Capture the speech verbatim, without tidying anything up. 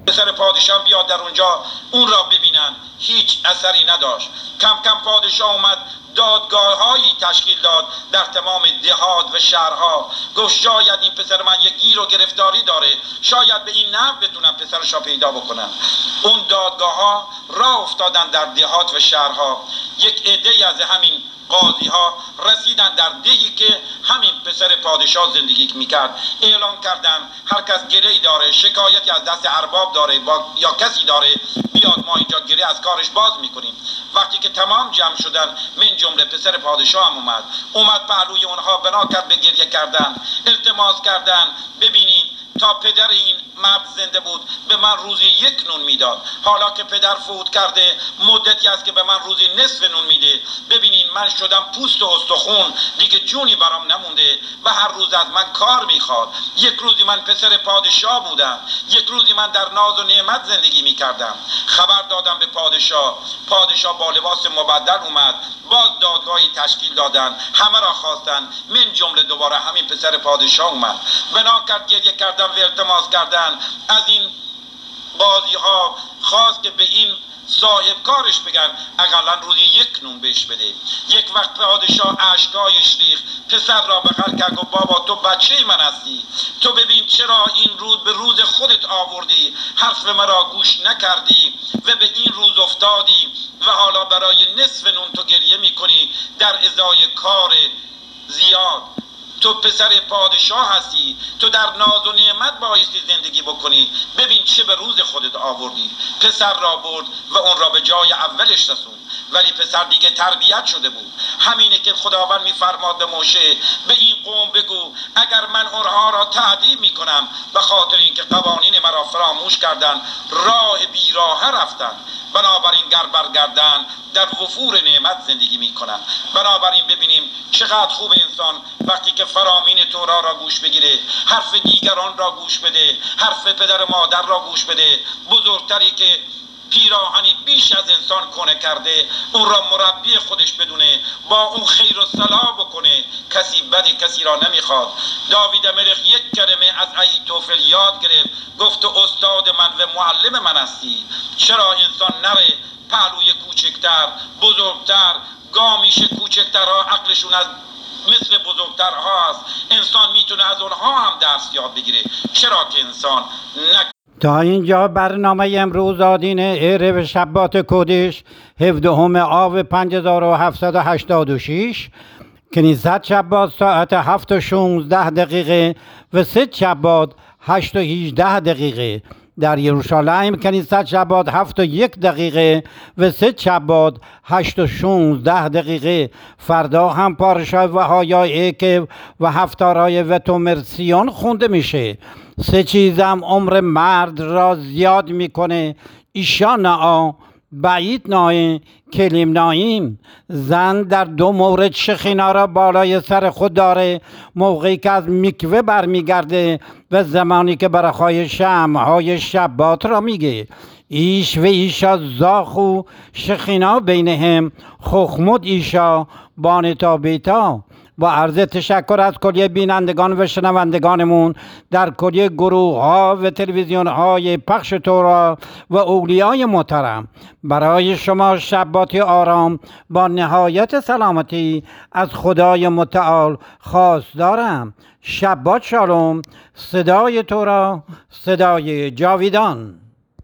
پسر پادشاه بیاد در اونجا اون را ببینن. هیچ اثری نداشت. کم کم پادشاه اومد دادگاه هایی تشکیل داد در تمام دهات و شهرها. گفت شاید این پسر من یک گیر و گرفتاری داره، شاید به این نحو بتونم پسرش را پیدا بکنم. اون دادگاه ها راه افتادن در دهات و شهرها. یک عده از همین قاضی ها رسیدن در دهی که همین پسر پادشاه زندگی میکرد. اعلان کردن هر کس گره‌ای داره، شکایتی از دست ارباب داره با یا کسی داره، بیاد ما اینجا گره از کارش باز میکنیم. وقتی که تمام جمع شدن، من جمله پسر پادشاه هم اومد اومد پهلوی اونها بنا کرد به گریه کردن، التماس کردن. ببینین تا پدر این مرد زنده بود به من روزی یک نون میداد، حالا که پدر فوت کرده مدتی است که به من روزی نصف نون میده. ببینین من شدم پوست و استخون، دیگه جونی برام نمونده و هر روز از من کار میخواد. یک روزی من پسر پادشاه بودم، یک روزی من در ناز و نعمت زندگی میکردم. خبر دادم به پادشاه. پادشاه با لباس مبدل اومد، باز دادگاهی تشکیل دادن، همه را خواستن، من جمله دوباره همین پسر پادشاه اومد. بنا کرد گریه کردن و التماس کردن. از این قاضی ها خواست که به این صاحب کارش بگن اقلا روزی یک نون بهش بده. یک وقت پادشاه اشکایش ریخت، پسر را بغل کرد و بابا تو بچه من هستی، تو ببین چرا این روز به روز خودت آوردی، حرف مرا گوش نکردی و به این روز افتادی و حالا برای نصف نون تو گریه میکنی در ازای کار زیاد. تو پسر پادشاه هستی، تو در ناز و نعمت بایستی زندگی بکنی، ببین چه به روز خودت آوردی. پسر را برد و اون را به جای اولش رسوند. ولی پسر دیگه تربیت شده بود. همینه که خداوند میفرماد به موشه به این قوم بگو اگر من اونها را تعذیب میکنم به خاطر اینکه قوانین مرا فراموش کردن، راه بیراه رفتن، بنابراین گر برگردن در وفور نعمت زندگی میکنن. بنابراین ببینیم چقدر خوب انسان وقتی که فرامین تورا را گوش بگیره، حرف دیگران را گوش بده، حرف پدر مادر را گوش بده. بزرگتری که پیراهنی بیش از انسان کنه کرده اون را مربی خودش بدونه، با اون خیر و صلاح بکنه. کسی بد کسی را نمیخواد. داوید ملک یک کلمه از اهیتوفل یاد گرفت، گفت استاد من و معلم من هستی. چرا انسان نره پهلوی کوچکتر بزرگتر، گامیش کوچکترها عقلشون از مثل بزرگترها هست، انسان میتونه از اونها هم درس یاد بگیره. چرا که انسان نک... تا اینجا برنامه امروز آدین عرب شبات کودش هفدهم آو پنج هزار و هفتصد و هشتاد و شش، کنیست شبات ساعت هفت و شانزده دقیقه و سه شبات هشت و هجده دقیقه. در یروشالیم کنیست شبات هفت و یک دقیقه و سه شبات هشت و شانزده دقیقه. فردا هم پارشای و هایای که و هفتارای و تومرسیان خونده میشه. سه چیزم عمر مرد را زیاد میکنه: ایشا نعا، بعید نای، کلیم ناییم. زن در دو مورد شخینا را بالای سر خود داره: موقعی که از میکوه برمیگرده و زمانی که برخای شمعهای شبات را میگه. ایش و ایشا زاخو شخینا بینهم خخمود ایشا بانتا بیتا. با عرض تشکر از کلیه بینندگان و شنوندگانمون در کلیه گروه ها و تلویزیون های پخش تورا و اولیای محترم، برای شما شباتی آرام با نهایت سلامتی از خدای متعال خواست دارم. شبات شالوم. صدای تورا، صدای جاویدان.